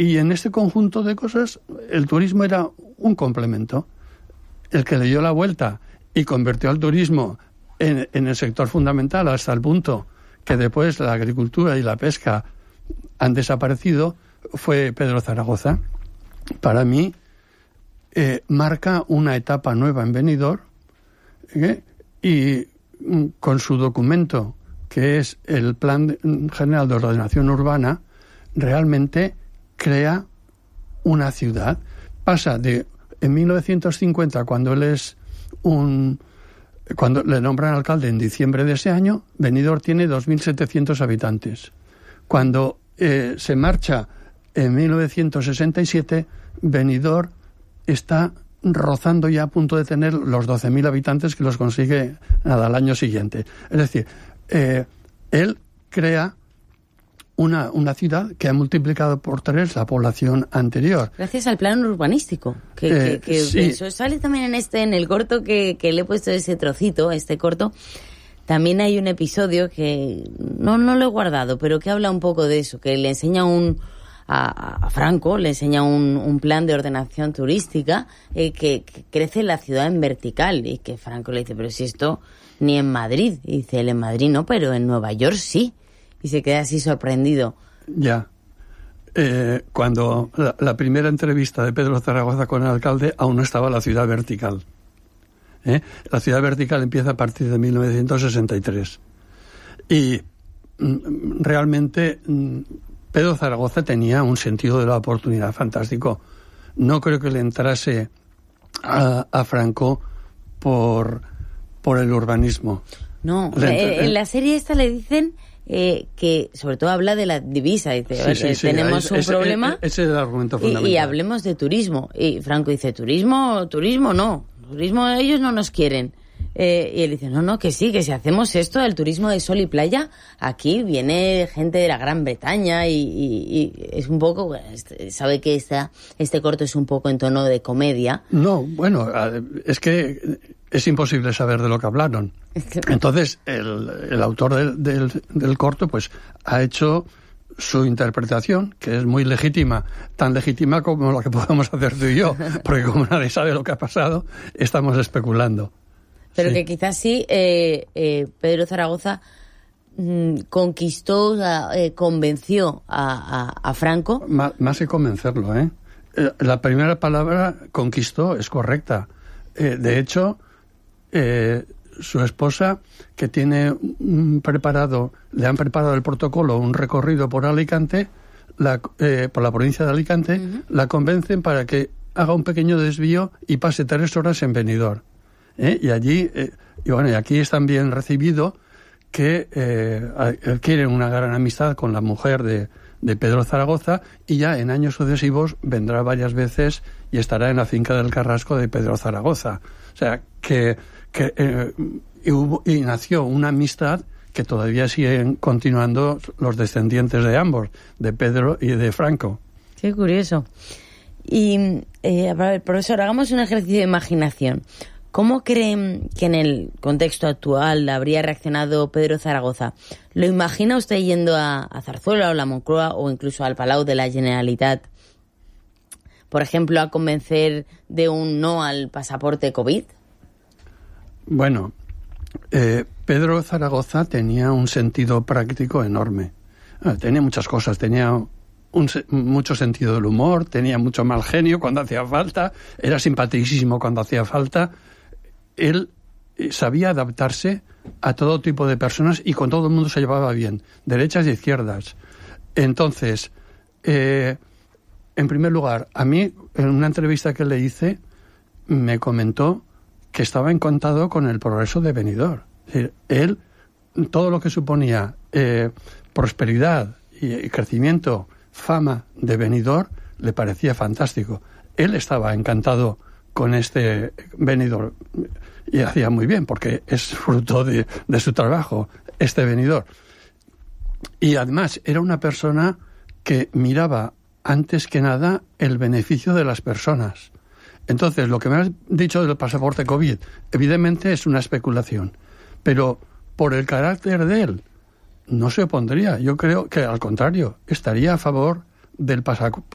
Y en este conjunto de cosas, el turismo era un complemento. El que le dio la vuelta y convirtió al turismo en el sector fundamental hasta el punto que después la agricultura y la pesca han desaparecido fue Pedro Zaragoza. Para mí marca una etapa nueva en Benidorm, y con su documento, que es el Plan General de Ordenación Urbana, realmente crea una ciudad. Pasa de, en 1950, cuando le nombran alcalde en diciembre de ese año, Benidorm tiene 2.700 habitantes. Cuando se marcha en 1967, Benidorm está rozando ya a punto de tener los 12.000 habitantes que los consigue al año siguiente. Es decir, él crea una ciudad que ha multiplicado por 3 la población anterior. Gracias al plan urbanístico, que sí. Eso sale también en el corto que le he puesto ese trocito, este corto. También hay un episodio que no lo he guardado, pero que habla un poco de eso, que le enseña a Franco, le enseña un plan de ordenación turística que crece la ciudad en vertical, y que Franco le dice, pero si esto ni en Madrid. Y dice él, en Madrid no, pero en Nueva York sí. Y se queda así sorprendido. Ya. Cuando la primera entrevista de Pedro Zaragoza con el alcalde, aún no estaba la ciudad vertical. La ciudad vertical empieza a partir de 1963. Y realmente Pedro Zaragoza tenía un sentido de la oportunidad fantástico. No creo que le entrase a Franco por el urbanismo. No, en la serie esta le dicen que sobre todo habla de la divisa. Dice, sí, tenemos un problema. Ese es el argumento fundamental. Y hablemos de turismo. Y Franco dice, turismo no. Turismo ellos no nos quieren. Y él dice, no, que sí, que si hacemos esto, el turismo de sol y playa, aquí viene gente de la Gran Bretaña y es un poco, sabe que este corto es un poco en tono de comedia. No, bueno, es que es imposible saber de lo que hablaron. Entonces, el autor del corto, pues, ha hecho su interpretación, que es muy legítima, tan legítima como lo que podemos hacer tú y yo, porque como nadie sabe lo que ha pasado, estamos especulando. Pero sí. Que quizás sí, Pedro Zaragoza conquistó, convenció a Franco. Más que convencerlo, la primera palabra, conquistó, es correcta. De hecho, su esposa, que le han preparado el protocolo, un recorrido por Alicante, por la provincia de Alicante, uh-huh. La convencen para que haga un pequeño desvío y pase 3 horas en Benidorm. Y allí, y aquí es también recibido que adquieren una gran amistad con la mujer de Pedro Zaragoza, y ya en años sucesivos vendrá varias veces y estará en la finca del Carrasco de Pedro Zaragoza. O sea, y nació una amistad que todavía siguen continuando los descendientes de ambos, de Pedro y de Franco. Qué curioso. Y, a ver, profesor, hagamos un ejercicio de imaginación. ¿Cómo creen que en el contexto actual habría reaccionado Pedro Zaragoza? ¿Lo imagina usted yendo a Zarzuela o la Moncloa o incluso al Palau de la Generalitat, por ejemplo, a convencer de un no al pasaporte COVID? Bueno, Pedro Zaragoza tenía un sentido práctico enorme. Tenía muchas cosas, tenía mucho sentido del humor, tenía mucho mal genio cuando hacía falta, era simpaticísimo cuando hacía falta. Él sabía adaptarse a todo tipo de personas y con todo el mundo se llevaba bien, derechas y izquierdas. Entonces, en primer lugar, a mí, en una entrevista que le hice, me comentó que estaba encantado con el progreso de Benidorm. Es decir, él, todo lo que suponía prosperidad y crecimiento, fama de Benidorm, le parecía fantástico. Él estaba encantado con este Benidorm y hacía muy bien, porque es fruto de su trabajo, este Benidorm. Y además era una persona que miraba antes que nada el beneficio de las personas. Entonces, lo que me has dicho del pasaporte COVID, evidentemente es una especulación, pero por el carácter de él, no se opondría. Yo creo que, al contrario, estaría a favor del